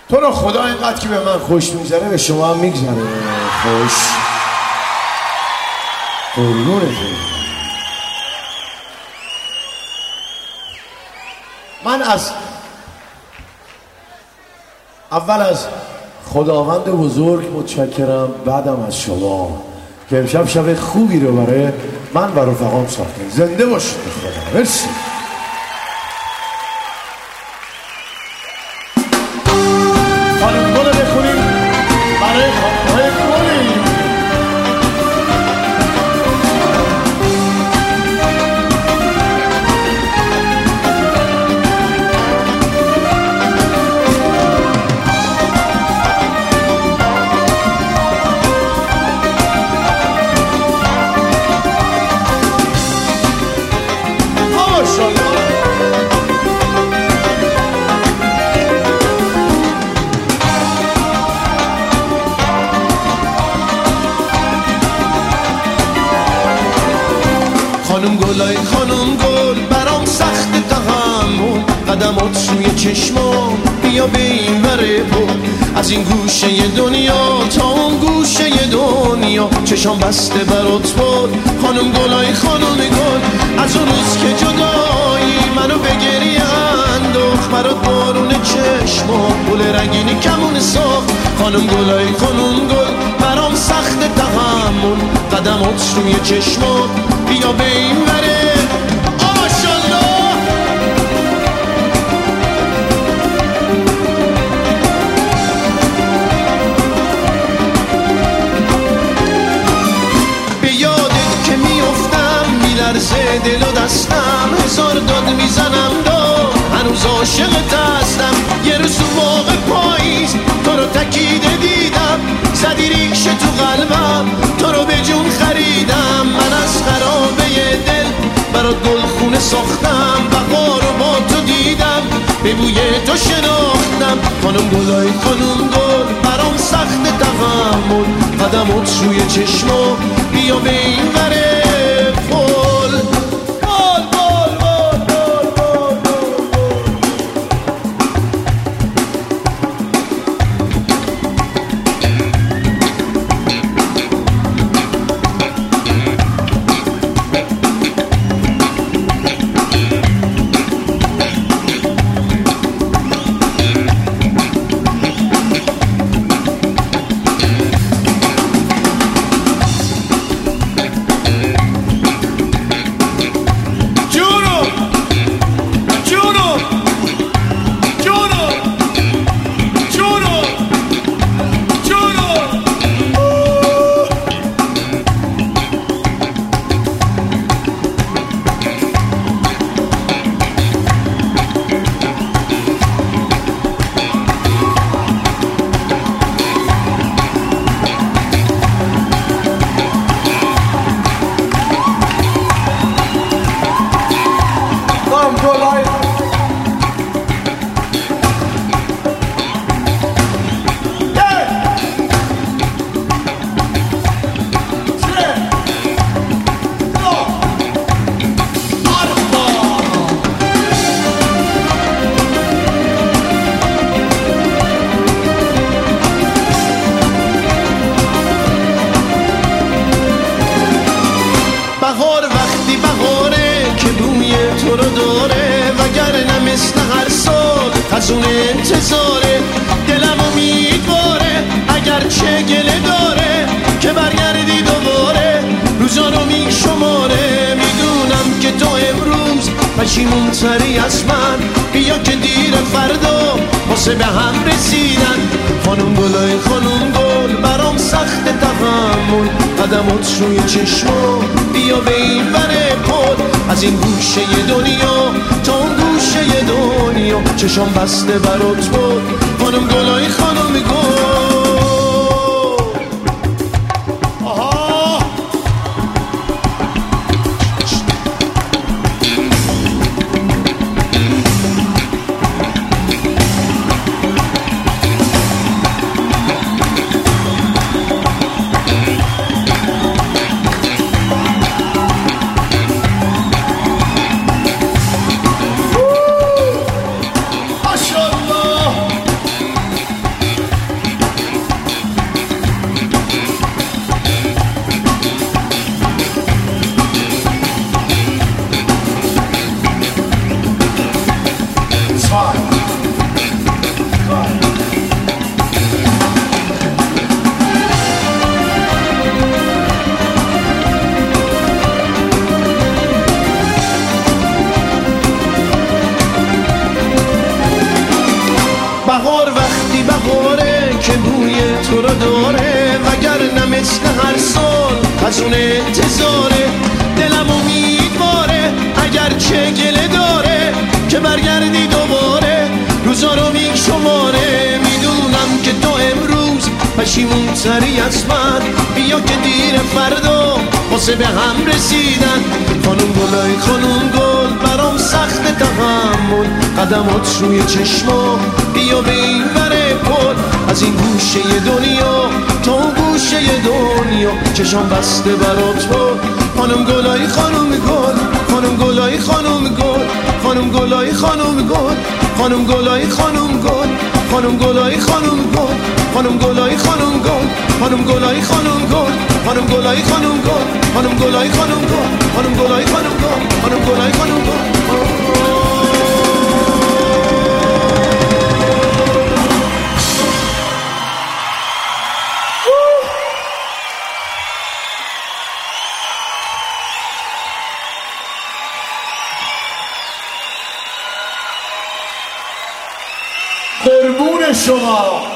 تو رو خدا اینقدر که به من خوش میگذره به شما هم میگذره خوش. قربونت. من اول از خداوند بزرگ متشکرم، بعدم از شما که امشب شب خوبی رو برای من و رفقام ساختین. زنده باشید خدا. مرسی. خانم گل بخونیم برای خانم‌های گلی. خانم گلای خانم گل برام سخت تحمل، قدمات سوی چشمام بیا به این وره بود، از این گوشه دنیا تا اون گوشه دنیا چشام بسته برات بود. خانم گلای خانم گل از اون روز که جدایی منو به گریه انداخت، برات بارون چشمام گل رنگینی کمون ساخت. خانم گلای خانم گل برام سخت تحمل، قدمات سوی چشمام بیا به این وره. ماشالله به یادت که میافتم میلرزه دل و دستم، هزار داد میزنم داد هنوز عاشقت هستم. یه روز تو باغ پاییز تو رو تکیده دیدم، زدی ریکش تو قلبم تو رو به جون خریدم. من از خرابه دل برات گلخونه ساختم، بهار رو با تو دیدم به بوی تو شناختم. خانم گلای خانم گل برام سخت تحمل، قدمات سوی چشمام بیا به این وره پل. بهار وقتی بهاره که بوی تو رو داره، وگرنه مثل هر سال از اون انتظاره. دلم امیدواره اگر چه گله داره که برگردی دوباره، روزا رو میشماره. میدونم که تو امروز پشیمون تری از من، بیا که دیر فردا واسه به هم رسیدن. خانم گلای خانم گل برام سخت تحمل، قدمات روی چشمام بیا به این وره پل. از این گوشه دنیا تا اون گوشه دنیا چشام بسته برات بود. خانم گلای خانم گل بهار وقتی بهاره که بوی تو رو داره، وگرنه مثل هر سال از اون انتظاره. دلم امیدواره اگرچه گله داره که برگردی دوباره، روزا رو میشماره. میدونم که تو امروز پشیمون تری از من، بیا که دیر فردا واسه به هم رسیدن. خانم گلای خانم گل برام سخت تحمل، قدمات روی چشما بیا به این وره پل، از این گوشه دنیا تا اون گوشه دنیا چشام بسته برات بود. خانم گلای خانم گل، خانم گلای خانم گل، خانم گلای خانم گل، خانم گلای خانم گل، خانم گلای خانم گل، خانم گلای خانم گل، خانم گلای خانم گل، خانم گلای خانم گل، خانم گلای خانم گل، خانم گلای خانم گل، خانم گلای خانم گل. قربون شما.